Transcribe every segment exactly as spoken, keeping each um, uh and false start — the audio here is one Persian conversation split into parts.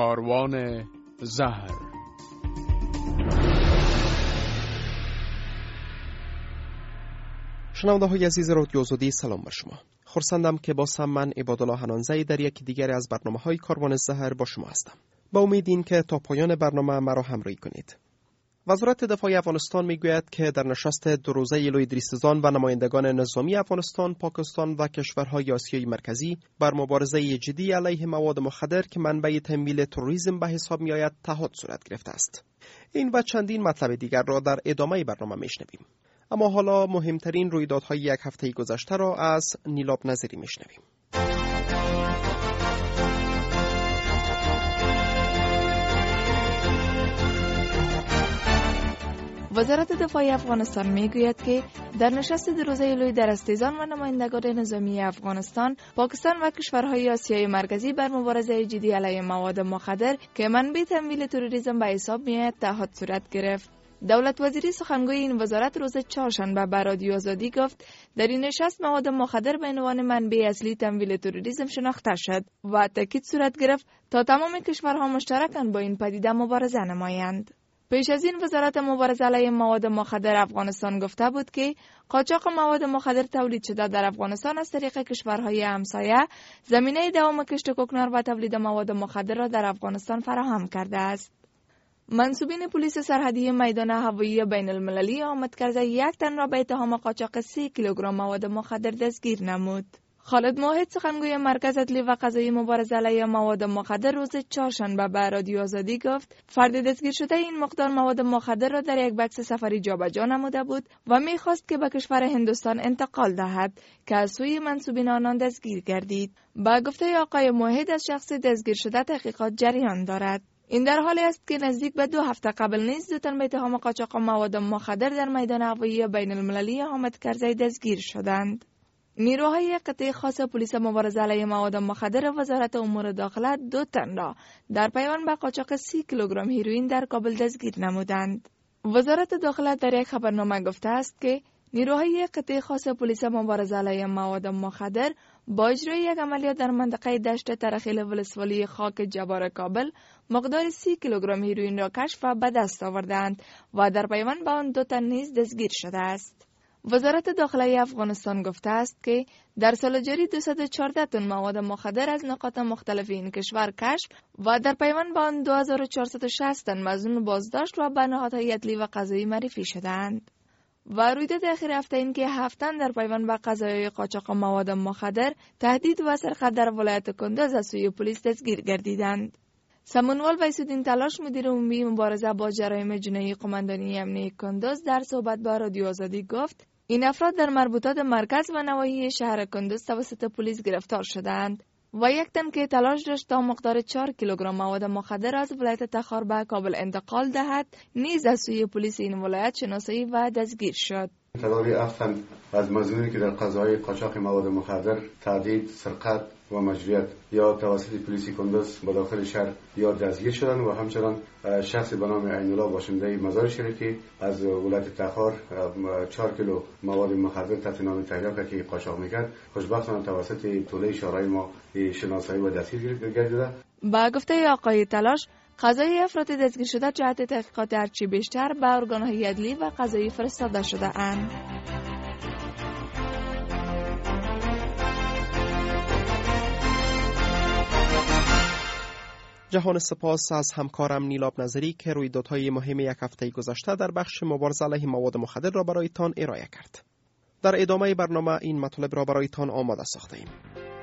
کاروان زهر. شنونده های عزیز رادیو آزادی، سلام بر شما. خرسندم که با من عبادالله حنانزی در یک دیگر از برنامه های کاروان زهر با شما هستم. با امید این که تا پایان برنامه مرا همراهی کنید. وزارت دفاع افغانستان میگوید که در نشست دو روزه لوی دریستان و نمایندگان نظامی افغانستان، پاکستان و کشورهای آسیای مرکزی بر مبارزه جدی علیه مواد مخدر که منبع تمویل تروریسم به حساب می آید تهاد صورت گرفته است. این و چندین مطلب دیگر را در ادامه برنامه میشنویم. اما حالا مهمترین رویدادهای یک هفته گذشته را از نیلاب نظری میشنویم. وزارت دفاع افغانستان میگوید که در نشست دو روزه لوی در استیزان و نمایندگان نظامی افغانستان، پاکستان و کشورهای آسیای مرکزی بر مبارزه جدی علیه مواد مخدر که منبع تمویل تروریسم به حساب میآید تهاد صورت گرفت. دولت وزیری سخنگوی این وزارت روز چهارشنبه به رادیو آزادی گفت در این نشست مواد مخدر به عنوان منبع اصلی تمویل تروریسم شناخته شد و تاکید صورت گرفت تا تمام کشورها مشترکاً با این پدیده مبارزه نمایند. پیش از این وزارت مبارزه علیه مواد مخدر افغانستان گفته بود که قاچاق مواد مخدر تولید شده در افغانستان از طریق کشورهای همسایه زمینه دوام کشت کوکنار و تولید مواد مخدر را در افغانستان فراهم کرده است. منصوبین پلیس سرحدی میدان هوایی بین المللی آمد کرده یک تن را به اتهام قاچاق سی کیلوگرم مواد مخدر دستگیر نمود. خالد موحد سخنگوی مرکز عدلی و قضایی مبارزه علیه مواد مخدر روز چهارشنبه به رادیو آزادی گفت فرد دستگیر شده این مقدار مواد مخدر را در یک بکس سفری جابجا نموده بود و می‌خواست که به کشور هندوستان انتقال دهد که از سوی منصوبین آنان دستگیر گردید. با گفته آقای موحد از شخص دستگیر شده تحقیقات جریان دارد. این در حالی است که نزدیک به دو هفته قبل نیز دو تن به اتهام قاچاق مواد مخدر در میدان هوایی بین المللی حامد کرزی دستگیر شدند. نیروهای قطعه خاص پلیس مبارزه علیه مواد مخدر وزارت امور داخله دو تن را در پیوند به قاچاق سی کیلوگرم هیروئین در کابل دستگیر نمودند. وزارت داخله در یک خبرنامه گفته است که نیروهای قطعه خاص پلیس مبارزه علیه مواد مخدر با اجرای یک عملیات در منطقه دشت ترخیل ولسوالی خاک جبار کابل مقدار سی کیلوگرم هیروئین را کشف و به دست آوردند و در پیوند به آن دو تن نیز دستگیر شده است. وزارت داخله افغانستان گفته است که در سال جاری دویست و چهارده تن مواد مخدر از نقاط مختلف این کشور کشف و در پیوند با آن دو هزار و چهارصد و شصت تن مظنون بازداشت و به نهادهای عدلی و قضایی معرفی شدند. و رویداد اخیر هفته این که هفت تن در پیوند به قضایای قاچاق مواد مخدر، تهدید و سرقت در ولایت کندوز از سوی پلیس دستگیر گردیدند. سمنوال ویسودین تلاش مدیر عمومی مبارزه با جرایم جنایی قماندانی امنیه کندوز در صحبت با رادیو آزادی گفت این افراد در مربوطات مرکز و نواحی شهر کندوز توسط پلیس گرفتار شدند و یک تن که تلاش داشت تا مقدار چهار کیلوگرم مواد مخدر از ولایت تخار به کابل انتقال دهد نیز از سوی پلیس این ولایت شناسایی و دستگیر شد. تعداد هفت تن از مظنونی که در قضایای قاچاق مواد مخدر، تهدید، سرقت و مجروحیت یا توسط پلیس کندوز به داخل شهر یا دستگیر شدند و همچنان شخص به نام عین‌الله باشنده مزار شریفی از ولایت تخار چهار کیلو مواد مخدر تحت نام تریاک که قاچاق میکرد خوشبختانه توسط توله شورای ما شناسایی و دستگیر گردیده. با گفته آقای تلاش قضای افراد دستگیر شده جهت تحقیقات هرچی بیشتر به ارگان‌های عدلی و قضایی فرستاده شده اند. جهان سپاس از همکارم نیلاب نظری که رویدادهای مهم یک هفته گذشته در بخش مبارزه علیه مواد مخدر را برایتان ارائه کرد. در ادامه برنامه این مطالب را برایتان آماده ساخته ایم.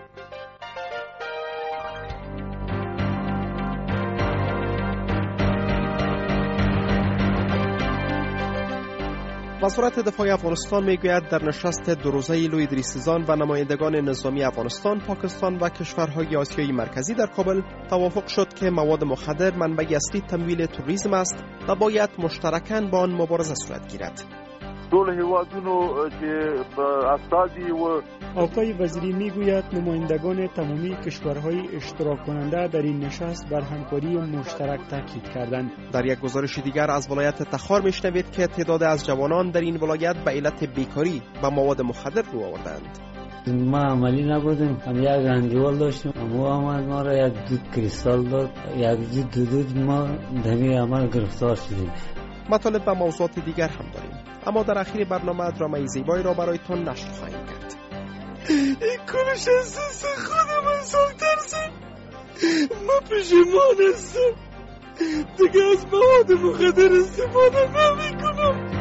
وزارت دفاع افغانستان میگوید در نشست دو روزه لوی دریستان و نمایندگان نظامی افغانستان، پاکستان و کشورهای آسیای مرکزی در کابل توافق شد که مواد مخدر منبع اصلی تمویل تروریسم است و باید مشترکاً با آن مبارزه صورت گیرد. دول هیوادونو که اساسی و آقای وزیری میگوید نمایندگان تمامی کشورهای اشتراک کننده در این نشست بر همکاری مشترک تاکید کردند. در یک گزارش دیگر از ولایت تخار میشنوید که تعداد از جوانان در این ولایت به علت بیکاری و مواد مخدر رو آوردند. ما عملی نبودیم، هم یک انجوال داشتیم، امو آمد ما را یک دود کریستال داد، یک دود دود ما دمی عمل گرفتار شدیم. مطالب و موضوعات دیگر هم داریم، اما در اخیر برنامه درامای زیبایی را برایتان نشر خواهیم کرد. این کنش احساس خودم انسان ترسم، ما پشیمان هستم، دیگه از مواد مخدر استفاده نمی کنم.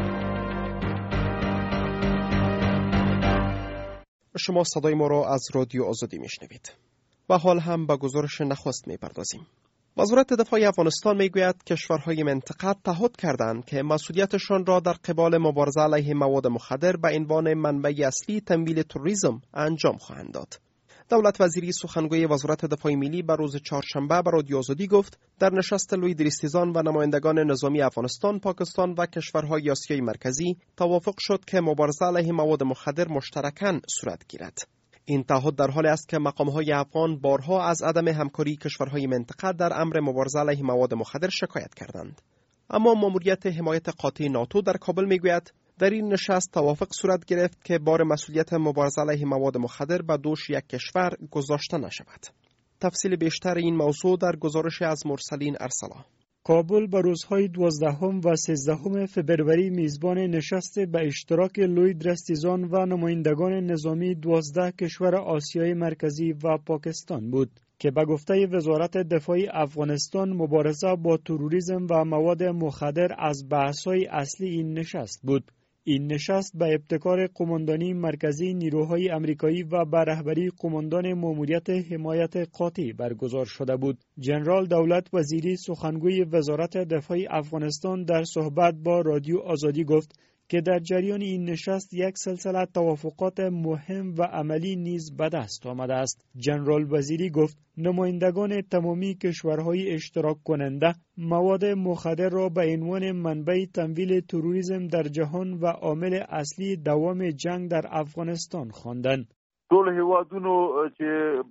شما صدای ما را از رادیو آزادی میشنوید. و حال هم به گزارش نخست میپردازیم. وزارت دفاع افغانستان میگوید کشورهای منطقه تعهد کردند که مسئولیتشان را در قبال مبارزه علیه مواد مخدر به عنوان منبع اصلی تمویل تروریسم انجام خواهند داد. دولت وزیری سخنگوی وزارت دفاع ملی بر روز چهارشنبه به رادیو آزادی گفت در نشست لوی دریستیزان و نمایندگان نظامی افغانستان، پاکستان و کشورهای آسیای مرکزی توافق شد که مبارزه علیه مواد مخدر مشترکاً صورت گیرد. این تعهد در حالی است که مقام‌های افغان بارها از عدم همکاری کشورهای منطقه در امر مبارزه علیه مواد مخدر شکایت کردند. اما ماموریت حمایت قاطع ناتو در کابل میگوید در این نشست توافق صورت گرفت که بار مسئولیت مبارزه علیه مواد مخدر به دوش یک کشور گذاشته نشود. تفصیل بیشتر این موضوع در گزارش از مرسلین ارسلا. کابل به روزهای دوازدهم و سیزدهم فبروری میزبان نشست به اشتراک لوی دریستیزان و نمایندگان نظامی دوازده کشور آسیای مرکزی و پاکستان بود که به گفته وزارت دفاع افغانستان مبارزه با تروریسم و مواد مخدر از بحث‌های اصلی این نشست بود. این نشست به ابتکار قماندانی مرکزی نیروهای امریکایی و به رهبری قماندان ماموریت حمایت قاطع برگزار شده بود. جنرال دولت وزیری سخنگوی وزارت دفاع افغانستان در صحبت با رادیو آزادی گفت که در جریان این نشست یک سلسله توافقات مهم و عملی نیز به دست آمده است. جنرال وزیری گفت نمایندگان تمامی کشورهای اشتراک کننده مواد مخدر را به عنوان منبع تمویل تروریسم در جهان و عامل اصلی دوام جنگ در افغانستان خواندند. ټول هیوادونو چې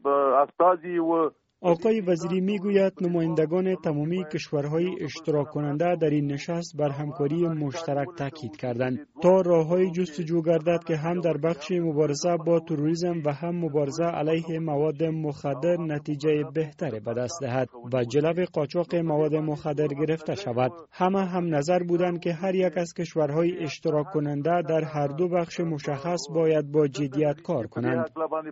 استازي و آقای وزیری میگوید نمایندگان تمامی کشورهای اشتراک کننده در این نشست بر همکاری مشترک تاکید کردند تا راههای جستجو گردد که هم در بخش مبارزه با تروریسم و هم مبارزه علیه مواد مخدر نتیجه بهتری به دست دهد و جلو قاچاق مواد مخدر گرفته شود. همه هم نظر بودند که هر یک از کشورهای اشتراک کننده در هر دو بخش مشخص باید با جدیت کار کنند.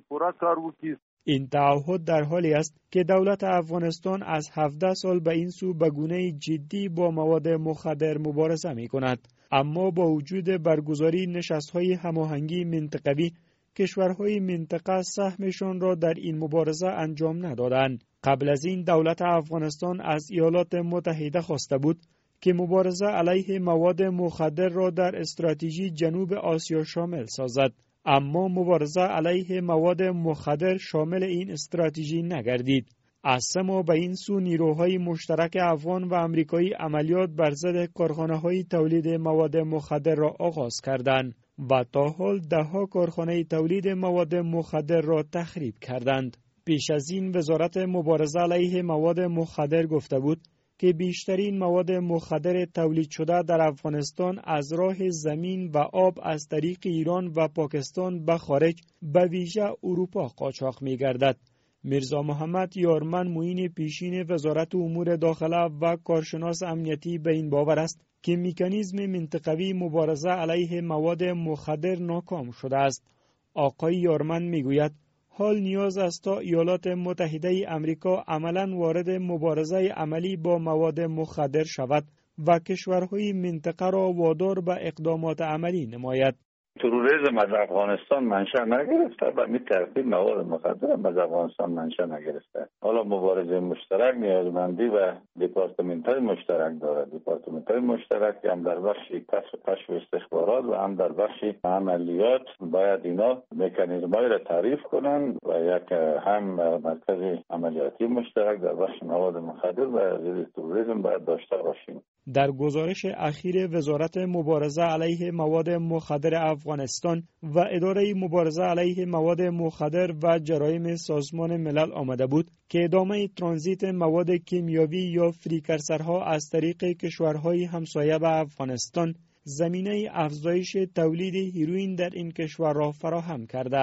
این تعهد در حالی است که دولت افغانستان از هفده سال به این سو به گونه جدی با مواد مخدر مبارزه می کند. اما با وجود برگزاری نشست‌های هماهنگی منطقوی، کشورهای منطقه سهمشان را در این مبارزه انجام ندادند. قبل از این دولت افغانستان از ایالات متحده خواسته بود که مبارزه علیه مواد مخدر را در استراتژی جنوب آسیا شامل سازد. اما مبارزه علیه مواد مخدر شامل این استراتژی نگردید. از سه ماه به این سو نیروهای مشترک افغان و امریکایی عملیات بر ضد کارخانه‌های تولید مواد مخدر را آغاز کردند و تا حال ده‌ها کارخانه تولید مواد مخدر را تخریب کردند. پیش از این وزارت مبارزه علیه مواد مخدر گفته بود که بیشترین مواد مخدر تولید شده در افغانستان از راه زمین و آب از طریق ایران و پاکستان به خارج به ویژه اروپا قاچاق می گردد. میرزا محمد یارمن معین پیشین وزارت امور داخله و کارشناس امنیتی به این باور است که مکانیزم منطقوی مبارزه علیه مواد مخدر ناکام شده است. آقای یارمن می گوید حال نیاز است تا ایالات متحده امریکا عملاً وارد مبارزه عملی با مواد مخدر شود و کشورهای منطقه را وادار به اقدامات عملی نماید. تروریسم از افغانستان منشأ نگرفته و می ترتیب مواد مخدر از افغانستان منشأ نگرفته. حالا مبارزه مشترک نیازمندی و دپارتمنت های مشترک دارد. دپارتمنت های مشترک هم در بخش کشف استخبارات و هم در بخش عملیات باید اینا مکانیزم های را تعریف کنند و یک هم مرکز عملیاتی مشترک در بخش مواد مخدر و ضد تروریسم باید داشته باشیم. در گزارش اخیر وزارت مبارزه علیه مواد مخدر افغانستان و اداره مبارزه علیه مواد مخدر و جرایم سازمان ملل آمده بود که ادامه ترانزیت مواد کیمیاوی یا فریکرسرها از طریق کشورهای همسایه به افغانستان زمینه افزایش تولید هیروئین در این کشور را فراهم کرده است.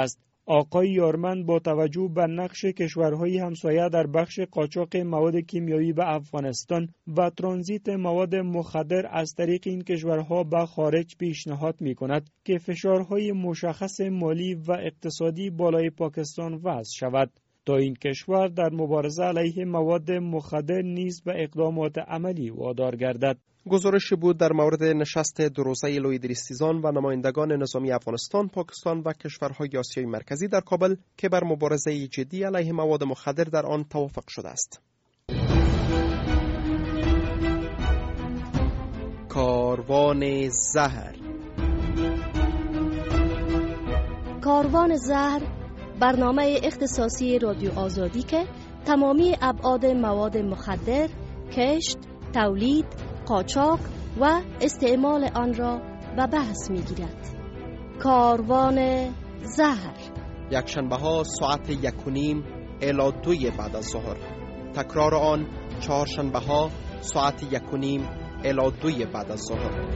آقای یارمند با توجه به نقش کشورهای همسایه در بخش قاچاق مواد کیمیایی به افغانستان و ترانزیت مواد مخدر از طریق این کشورها به خارج پیشنهاد می‌کند که فشارهای مشخص مالی و اقتصادی بالای پاکستان وضع شود تا این کشور در مبارزه علیه مواد مخدر نیز به اقدامات عملی وادار گردد. گزارش بود در مورد نشست دو روزه لوی دریستیزان و نمایندگان نظامی افغانستان، پاکستان و کشورهای آسیای مرکزی در کابل که بر مبارزه جدی علیه مواد مخدر در آن توافق شده است. کاروان زهر. کاروان زهر برنامه اختصاصی رادیو آزادی که تمامی ابعاد مواد مخدر، کشت، تولید، قاچاق و استعمال آن را به بحث می‌گیرد. کاروان زهر یک شنبه ها ساعت یک و نیم الی دوی بعد از ظهر. تکرار آن چهار شنبه ها ساعت یک و نیم الی دوی بعد از ظهر.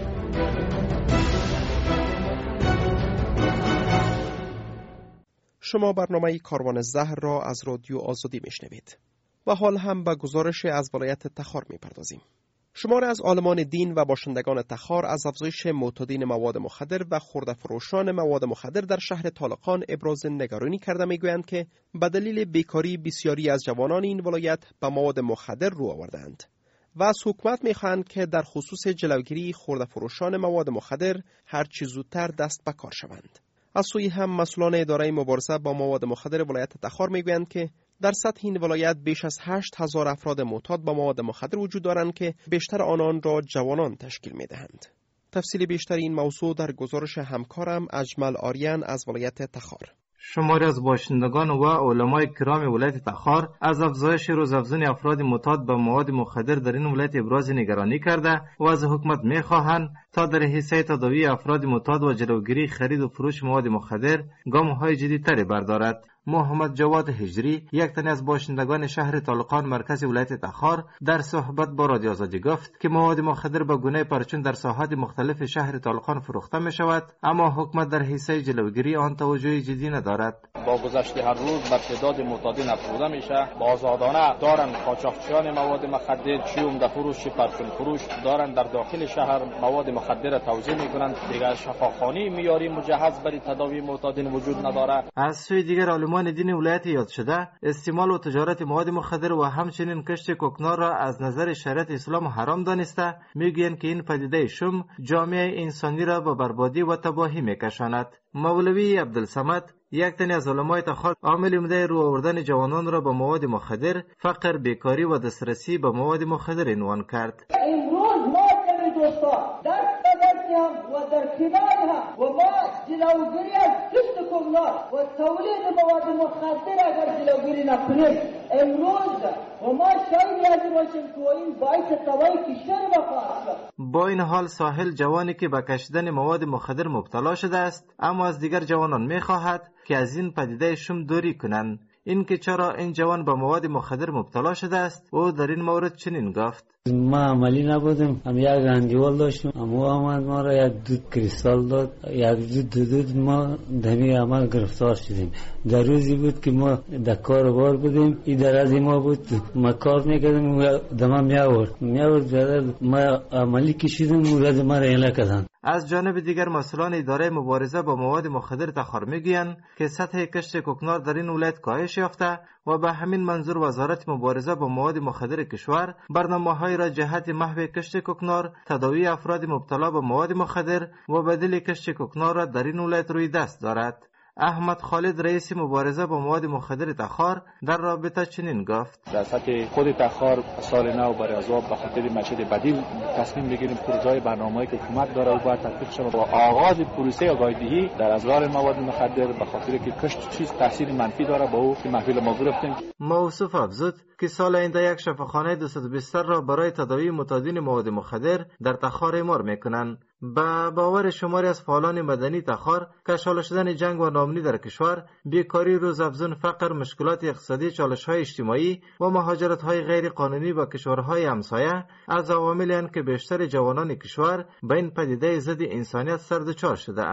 شما برنامه کاروان زهر را از رادیو آزادی میشنوید و حال هم به گزارش از ولایت تخار میپردازیم. شمار از عالمان دین و باشندگان تخار از افزایش معتادین مواد مخدر و خرده فروشان مواد مخدر در شهر طالقان ابراز نگرانی کرده میگویند که به دلیل بیکاری بسیاری از جوانان این ولایت به مواد مخدر رو آوردند و از حکومت میخواهند که در خصوص جلوگیری خرده فروشان مواد مخدر هر چه زودتر دست به کار شوند. از سوی هم مسئولان اداره مبارزه با مواد مخدر ولایت تخار میگویند که در سطح این ولایت بیش از هشت هزار افراد معتاد با مواد مخدر وجود دارند که بیشتر آنان را جوانان تشکیل میدهند. تفصیل بیشتر این موضوع در گزارش همکارم اجمل آریان از ولایت تخار. شماری از باشندگان و علمای کرام ولایت تخار از افزایش روزافزون افراد معتاد به مواد مخدر در این ولایت ابراز نگرانی کرده و از حکومت می‌خواهند تا در حیثیت تداوی افراد معتاد و جلوگیری خرید و فروش مواد مخدر گام‌های جدی‌تری بردارد. محمد جواد هجری، یک تن از باشندگان شهر طالقان مرکز ولایت تخار، در صحبت با رادیو آزادی گفت که مواد مخدر به گونه پرچون در ساحات مختلف شهر طالقان فروخته می شود، اما حکومت در حیثیت جلوگیری آن توجه جدی ندارد. با گذشت هر روز بر تعداد معتادین افزوده میشه. آزادانه دارن قاچاقچیان مواد مخدر، چی عمده فروش، چی پرچون فروش دارن در داخل شهر مواد مخدر توزیع میکنند. دیگر شفاخانه معیاری مجهز برای تداوی معتادین وجود نداره. از سوی دیگر علمان دین ولایت یاد شده استعمال و تجارت مواد مخدر و همچنین کشت کوکنار را از نظر شریعت اسلام حرام دانسته میگویند که این پدیده شوم جامعه انسانی را به بربادی و تباهی میکشاند. مولوی عبدالصمد، یک تن از علمای تخار، عامل عمده رو آوردن جوانان را به مواد مخدر، فقر، بیکاری و دسترسی به مواد مخدر عنوان کرد. امروز ما دوستان در صدرتی هم و در کنار هم و ما جلوگیری از کشت کوکنار و تولید مواد مخدر اگر جلوگیری نکنیم امروز و ما شاید از باشیم که این باعث تباهی کشور بخواهد شد. با این حال ساحل جوانی که به کشیدن مواد مخدر مبتلا شده است اما از دیگر جوانان می‌خواهد که از این پدیده شوم دوری کنند. این که چرا این جوان به مواد مخدر مبتلا شده است او در این مورد چنین گفت: ما عملی نبودم، هم یک گنجوال داشتم، اما آمد ما را یک دود کریستال داد، یک دود دود ما دمی عمل گرفتار شدیم. در روزی بود که ما در کار بار بودیم، این در از ما بود، ما کار میکردیم و دما می آورد می آورد ما عملی کشیدیم و ما را ایله کردن. از جانب دیگر مسئولان اداره مبارزه با مواد مخدر تخار میگویند که سطح کشت کوکنار در این ولایت کاهش یافته و به همین منظور وزارت مبارزه با مواد مخدر کشور برنامه‌های را جهت محو کشت کوکنار، تداوی افراد مبتلا به مواد مخدر و بدیل کشت کوکنار را در این ولایت روی دست دارد. احمد خالد رئیس مبارزه با مواد مخدر تخار در رابطه چنین گفت: در سطح خود تخار سال نو برای عذاب به خاطر مسجد بدیل تصمیم بگیریم پروژه برنامه‌ای که حکومت داره و باید تطبیق شود و آغاز پروسه آگاهی‌دهی در ازرار مواد مخدر به خاطر که کشت چیز تاثیر منفی داره با او که محفل ما گرفتیم. موصوف افزود که سال آینده یک شفاخانه دویست بستر را برای تداوی معتادین مواد مخدر در تخار اعمار میکنند. با باور شماری از فعالان مدنی تخار، کشال شدن جنگ و ناامنی در کشور، بیکاری، روزافزون، فقر، مشکلات اقتصادی، چالش‌های اجتماعی و مهاجرت‌های غیر قانونی به کشورهای همسایه از عواملی اند که بیشتر جوانان کشور به این پدیده ضد انسانیت سر دچار شده‌اند.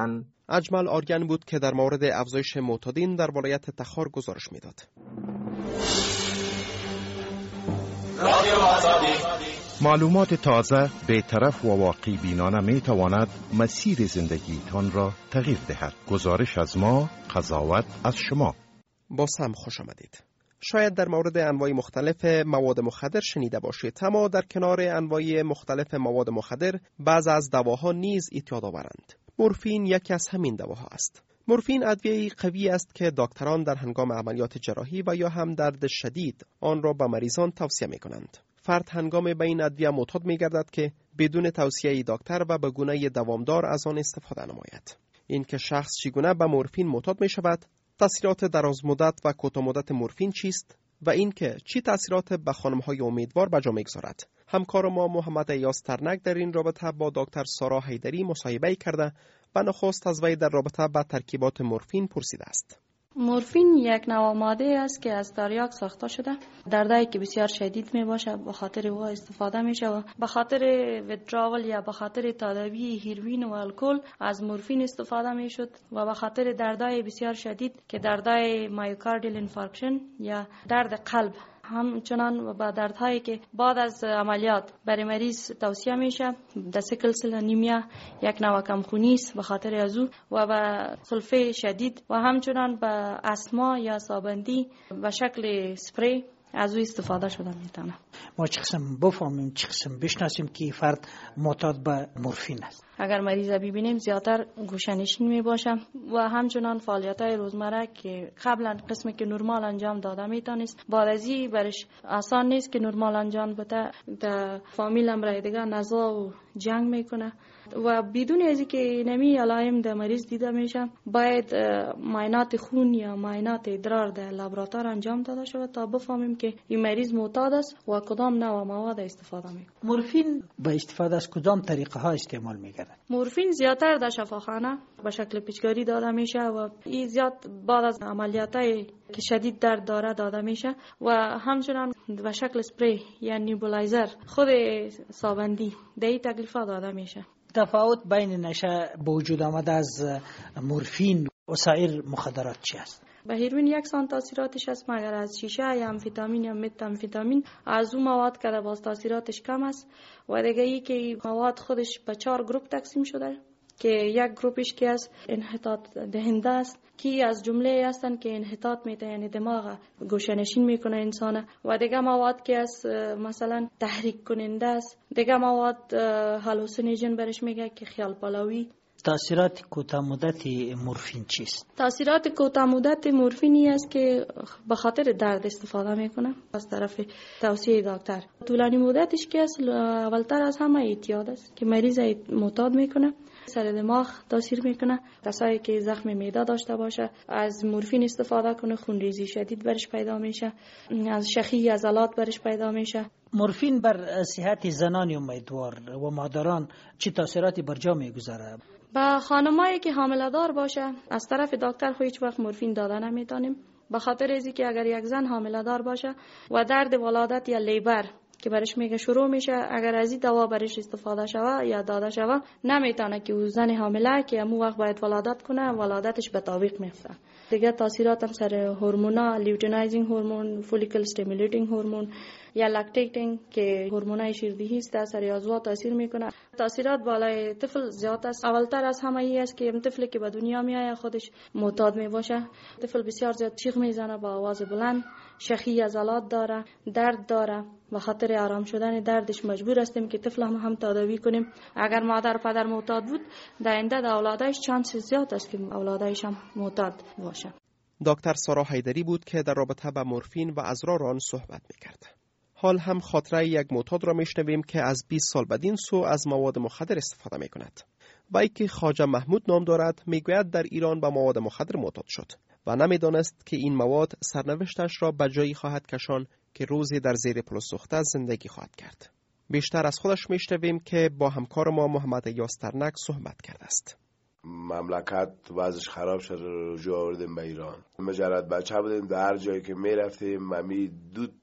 اجمل آریان بود که در مورد افزایش معتادین در ولایت تخار گزارش میداد. معلومات تازه، بی‌طرف و واقع بینانه می تواند مسیر زندگیتان را تغییر دهد. گزارش از ما، قضاوت از شما. باز هم خوش آمدید. شاید در مورد انواع مختلف مواد مخدر شنیده باشید، اما در کنار انواع مختلف مواد مخدر بعض از دواها نیز اعتیاد آورند. مورفین یکی از همین دواها است. مورفین ادویه‌ای قوی است که دکتران در هنگام عملیات جراحی و یا هم درد شدید آن را به مریضان توصیه می کنند. فرد هنگام به این ادویه معتاد می گردد که بدون توصیه دکتر و به گونه دوامدار از آن استفاده نماید. این که شخص چگونه به مورفین معتاد می شود، تاثیرات دراز مدت و کوتاه مدت مورفین چیست و این که چی تاثیرات به خانم‌های امیدوار به جا می‌گذارد. همکار ما محمد ایاز ترنک در این رابطه با دکتر سارا حیدری مصاحبه کرده و نخست از وی در رابطه با ترکیبات مورفین پرسیده است. مورفین یک نوع ماده است که از تریاک ساخته شده. دردایی که بسیار شدید می باشه به خاطر او استفاده می شود. به خاطر ویدراول یا به خاطر تداوی هیروین و الکل از مورفین استفاده می شد و به خاطر دردای بسیار شدید که دردای مایوکاردیال انفارکشن یا درد قلب، همچنان با دردهایی که بعد از عملیات برای مریض توصیه میشه، در سیکل سل انیمیا یک نوع کمخونی است به خاطر از او و به خلفه شدید و همچنان به استما یا سابندی به شکل سپری از او استفاده شده میتونه. ما چه قسم بفهمیم، چه قسم بشناسیم که فرد معتاد به مورفین است؟ اگر مریض ببینیم زیادتر گوشه‌نشین می باشه و همچنان فعالیت‌های روزمره که قبلا قسمی که نرمال انجام داده میتونست بعد از این برش آسان نیست که نرمال انجام بده. در فامیل هم رای دیگه نزاع و جنگ میکنه و بدون از اینکه نمی علائم در مریض دیده میشه باید معاینات خون یا معاینات ادرار در لابراتوار انجام داده شود تا بفهمیم که این مریض معتاد است و کدام نوع مواد استفاده میکنه. مورفین با استفاده از کدام طریقه ها استعمال میگردن؟ مورفین زیادتر در شفاخانه به شکل پیچکاری داده میشه و این زیاد بعد از عملیاتای که شدید درد داره داده میشه و همچنان به شکل سپری یا نیبولایزر خود سابندی در این تکلیفات داده میشه. تفاوت بین نشه به وجود آمده از مورفین و سایر مخدرات چی است؟ به هیروین یکسان تاثیراتش است، مگر از شیشه یا امفیتامین یا متامفیتامین از اون مواد که باز تاثیراتش کم است و دیگه ای که مواد خودش به چهار گروپ تقسیم شده که یک گروپش که از انحطاط دهنده است که از جمله هستن که انحطاط میده، یعنی دماغ گوشه‌نشین میکنه انسان، و دیگه مواد که از مثلا تحریک کننده است، دیگه مواد هالوسینوژن برش میگه که خیال پالوی. تاثیرات کوتاه مدت مورفین چیست؟ تاثیرات کوتاه مدت مورفینی است که به خاطر درد استفاده میکنه از طرف توصیه دکتر. طولانی مدتش که اصل اولتر از همه اعتیاد است که مریض معتاد میکنه، سر دماغ تاثیر میکنه. کسایی که زخم معده داشته باشه از مورفین استفاده کنه خونریزی شدید برش پیدا میشه، از شخی عضلات برش پیدا میشه. مورفین بر صحت زنان امیدوار و مادران چه تاثیراتی بر جا میگذاره؟ با خانمایی که حامله دار باشه از طرف دکتر هیچ وقت مورفین داده نمیتونیم، به خاطر از اینکه اگر یک زن حامله دار باشه و درد ولادت یا لیبر که برش میگه شروع میشه، اگر از این دوا برش استفاده شوه یا داده شوه نمیتونه که او زن حامله که همون وقت باید ولادت کنه ولادتش به تعویق میفته. دیگه تاثیرات هم سر هورمونا، لیوتینایزینگ هورمون، فولیکل استیمولیتینگ هورمون یا لاکتیتینگ که هورمونای شیردهی است در سر عضو تاثیر میکنه. تاثیرات بالای طفل زیاد است. اولتر از همه ای است که طفلی که به دنیا میاد خودش معتاد میباشه. طفل بسیار زیاد چیخ میزنه با آواز بلند، شخی عضلات داره، درد داره. به خاطر آرام شدن دردش مجبور هستیم که طفل هم هم تداوی کنیم. اگر مادر و پدر معتاد بود در آینده در اولادش چانس زیاد است که اولادش هم معتاد باشه. دکتر سارا حیدری بود که در رابطه با مورفین و اضرار آن صحبت میکرد. حال هم خاطره یک معتاد را میشنویم که از بیست سال بدین سو از مواد مخدر استفاده میکند. وی که خواجه محمود نام دارد میگوید در ایران با مواد مخدر معتاد شد و نمیدانست که این مواد سرنوشتش را به جایی خواهد کشان که روزی در زیر پل سوخته زندگی خواهد کرد. بیشتر از خودش میشنویم که با همکار ما محمد ایاز ترنک صحبت کرده است. مملکت وضعش خراب شد، رجوع آوردیم به ایران. مجرد بچه بودیم، در هر جایی که میرفتیم ممی دود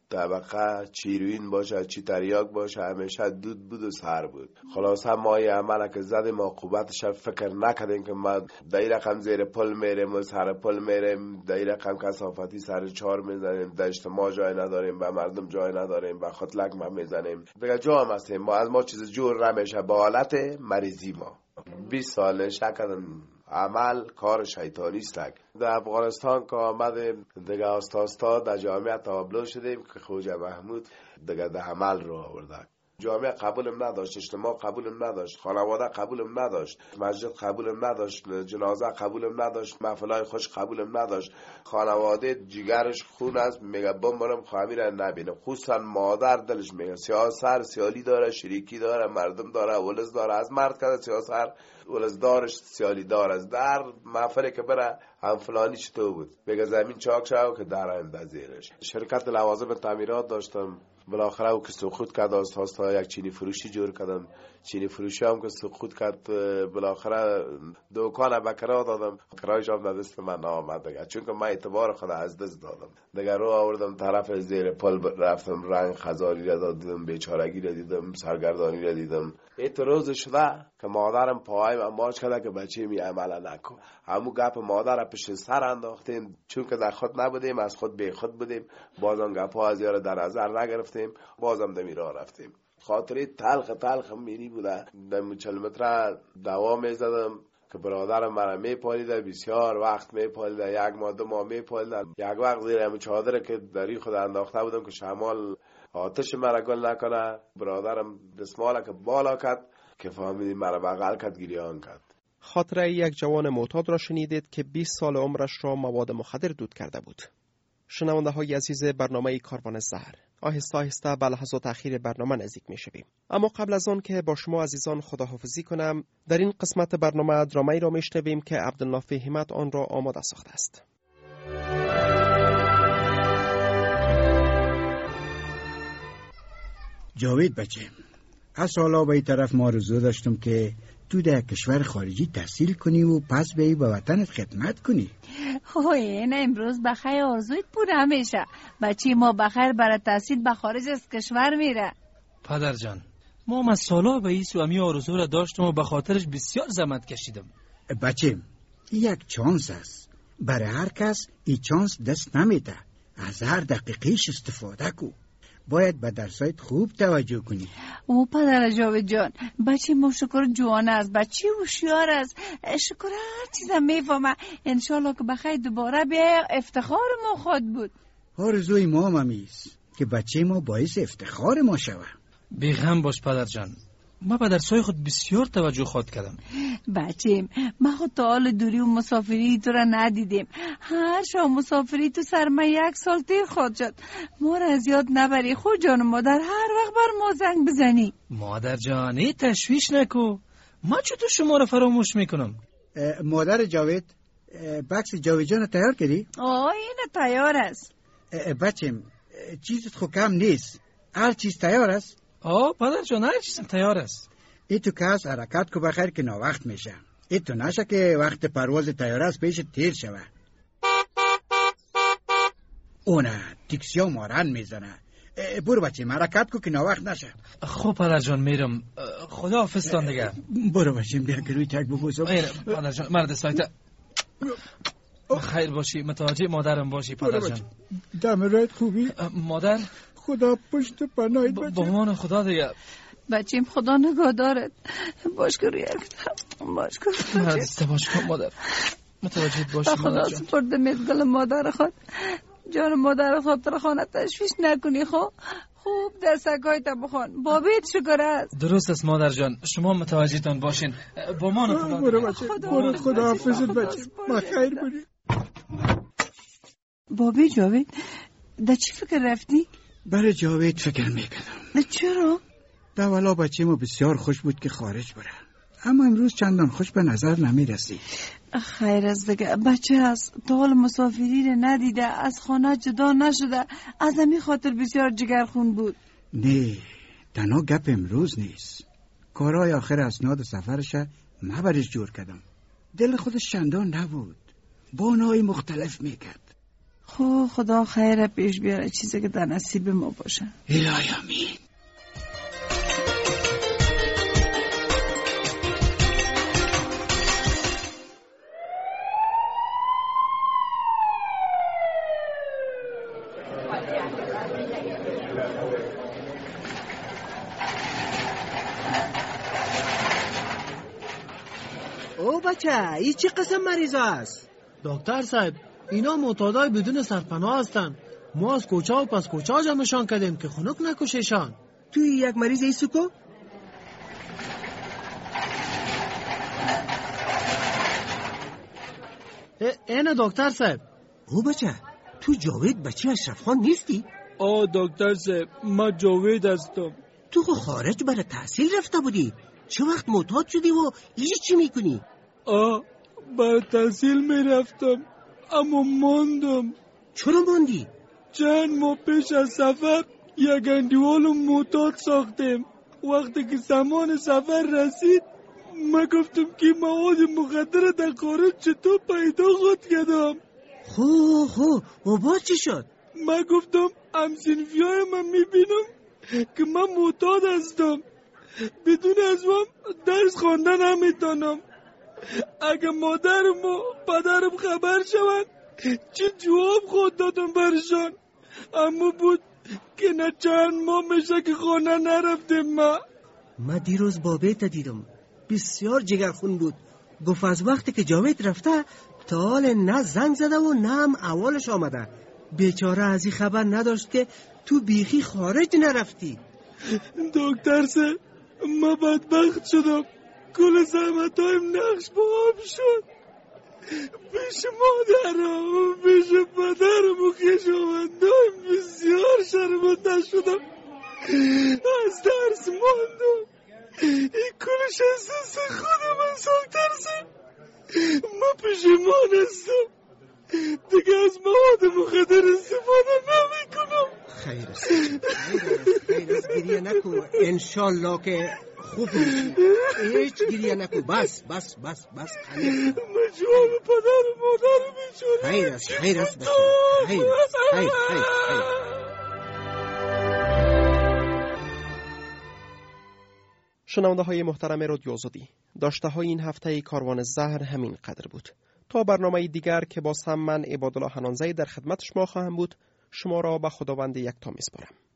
طبقه چیروین باشه چی تریاک باشه همیشه دود بود و سر بود. خلاصه ما یه عمل که زدیم عاقبتش فکر نکردیم که ما دای رقم زیر پل میریم و سر پل میریم، دای رقم کثافتی سر چهار میزنیم، دشت ما جای نداریم، به مردم جای نداریم، به خطلک ما میزنیم دیگه جا هم هستیم. ما از ما چیز جور نمیشه با حالت مریضی. ما بیست سال شکردم عمل کار شیطانی است. در افغانستان که آمدیم دیگه آستاستا در جامعه تابلو شدیم که خوجه محمود دیگه در عمل رو آورده. جامعه قبولم نداشت، اجتماع قبولم نداشت، خانواده قبولم نداشت، مسجد قبولم نداشت، جنازه قبولم نداشت، محفلای خوش قبولم نداشت. خانواده جیگرش خون است، میگه بمرم خواهمی را نبینم. خصوصا مادر دلش میگه سیاست سیالی داره، شریکی داره، مردم داره، ولز داره. از مرد که سیاست ولز دارش سیالی داره. در محفلی که بره هم فلانی چطور بود میگه زمین چاک شو که در آینده زیرش. شرکت لوازم تعمیرات داشتم، بالاخره او که سقوط کرد آستاستا یک چینی فروشی جور کردم. چینی فروشی هم که سقوط کرد بالاخره دکان به کرا دادم، کرایش هم دست من نامد دیگه، چون که من اعتبار خود از دست دادم دیگه. رو آوردم طرف زیر پل رفتم، رنگ خزاری را دیدم، بیچارگی را دیدم، سرگردانی را دیدم. ایت روز شده که مادرم پاهایم اماج کرده که بچه می عمل نکن. همون گپ مادر را پشت سر انداختیم، چون که در خود نبودیم از خود بی خود بودیم. بازم گپ ها از یار در نظر نگرفتیم، بازم دمی راه رفتیم. خاطری تلخ تلخ میری بوده. دم کیلومتر دوام میزدم که برادرم مرا میپالیده، بسیار وقت میپالیده، یک ماه دو ماه میپالیده. یک وقت زیر همون چادر که دری خود انداخته بودم که شمال آتش مرا گل نکنه، برادرم دستماله که بالا کرد که فهمیدی مرا بغل کرد، گریان کرد. خاطره یک جوان معتاد را شنیدید که بیست سال عمرش را مواد مخدر دود کرده بود. شنونده های عزیز برنامه کاروان زهر، آهسته آهسته به لحظات اخیر برنامه نزدیک می شویم. اما قبل از آن که با شما عزیزان خداحافظی کنم، در این قسمت برنامه درامه‌ای را می شنویم که عبدالنافع همت آن را آماده ساخته است. جاوید بچه، از سالا به این طرف ما رزو داشتم که تو در کشور خارجی تحصیل کنی و پس به به وطنت خدمت کنی. اوه این امروز بخیر آرزویت پوره میشه. بچه ما بخیر برای تحصیل به خارج از کشور میره. پدر جان، ما من سالا به ایسو امی آرزو را داشتم و به خاطرش بسیار زحمت کشیدم. بچه یک چانس است، برای هر کس این چانس دست نمیده. از هر دقیقیش استفاده کو. باید به درسایت خوب توجه کنی. او پدر جاوید جان، بچه ما شکر جوان است، بچه هوشیار است، شکر هر چیزم میفهمه. انشالله که بخیر دوباره بیا، افتخار ما خود بود. آرزوی ما هم همیست که بچه ما باعث افتخار ما شوه. بیغم باش پدر جان، ما به درسای خود بسیار توجه خود کردم. بچه ما خود تا حال دوری و مسافری تو را ندیدیم. هر شام مسافری تو سر ما یک سال تیر خود شد. ما را از یاد نبری خود جان مادر، هر وقت بر ما زنگ بزنی. مادر جان ای تشویش نکو، ما چطور شما را فراموش میکنم. مادر جاوید، بکس جاوید جان تیار کردی؟ آه این تیار است. بچه چیزت خو کم نیست، هر چیز تیار است. آه پدر جان هر چیز تیار است. ای تو کس حرکت کو بخیر که نا وقت میشه. ای تو نشه که وقت پرواز تیار است پیش تیر شوه. اونه تیکسیا مارن میزنه. برو بچه حرکت کو که نا وقت نشه. خوب پدر جان میرم، خدا حافظ تان دیگه. برو بچه بیا که روی تک ببوسم. اینه پدر جان، مرد سایت خیر باشی، متوجه مادرم باشی پدر جان. دم رایت خوبی؟ مادر خدا پشت پناهت بچه. با امان خدا دیگه. بچیم خدا نگاه دارد. باش که روی اکتم باش که مرد باش کن مادر، متوجه باشی مادر جان. خدا سپرده میزگل مادر خود. جان مادر خود تر خانه تشویش نکنی. خب خوب دستگاهی تا بخون. بابیت شکر است. درست است مادر جان، شما متوجه تان باشین. با امان خدا. برو بچه، برو خدا حافظت بچه. ما خیر بودی. بابی جاوید در چی فکر رفتی؟ برای جاوید فکر میکردم. چرا؟ دولا بچه ما بسیار خوش بود که خارج بره، اما امروز چندان خوش به نظر نمیرسی. خیر از دیگه بچه هست، تا حال مسافری رو ندیده، از خانه جدا نشده، از همین خاطر بسیار جگرخون بود. نه تنها گپ امروز نیست، کارهای آخر اسناد سفرش مبرش جور کردم. دل خودش چندان نبود، بانای مختلف میکرد. خب خدا خیر پیش بیاره، چیزی که در نصیب ما باشه. الهی آمین. او بچه این چه قسم مریض است؟ دکتر صاحب اینا معتادای بدون سرپناه هستن. ما از کوچه و پس کوچه جمعشان کردیم که خنک نکششان. توی یک مریض ایسو کو؟ اینه دکتر صاحب. او بچه تو جاوید بچه اشرف خان نیستی؟ آه دکتر صاحب ما جاوید هستم. تو خو خارج برای تحصیل رفته بودی، چه وقت معتاد شدی و اینجا چی میکنی؟ آه برای تحصیل میرفتم اما ماندم. چرا ماندی؟ چند ماه پیش از سفر یک اندیوال معتاد ساختیم. وقتی که زمان سفر رسید من گفتم که مواد مخدر در خارج چطور پیدا خود کردم. خو خو و بعد چی شد؟ من گفتم همسنفی های من میبینم که من معتاد هستم، بدون از من درس خواندن نمیتونم. اگه مادرم و پدرم خبر شوند چه جواب خود دادم برشان. اما بود که نه چند ماه میشه که خانه نرفتیم. ما ما دیروز بابیت دیدم، بسیار جگرخون بود. گفت از وقتی که جاوید رفته تا حال نه زنگ زده و نه هم اولش آمده. بیچاره از این خبر نداشت که تو بیخی خارج نرفتی. دکتر سه ما بدبخت شدم، کل زحمتایم نقش با آب شد. پیش مادرم و پیش پدرم و خویشاوندایم بسیار شرمنده شدم. از درس ماندم. این کلش احساس خودم از دکتر سه ما پشیمان هستم. دیگه از مواد مخدر استفاده نمی کنم. خیر است خیر است گریه نکو، انشالله که خوب میشی. هیچ گریه نکو، بس بس بس بس. من جواب پدر و مادر بیچاره. خیر است خیر است بس. خیر است خیر خیر خیر. شنونده های محترم رادیو آزادی، داشته های این هفته کاروان زهر همین قدر بود. تا برنامه دیگر که باز هم من عبادالله حنانزی در خدمت شما خواهم بود، شما را به خداوند یکتا میسپارم.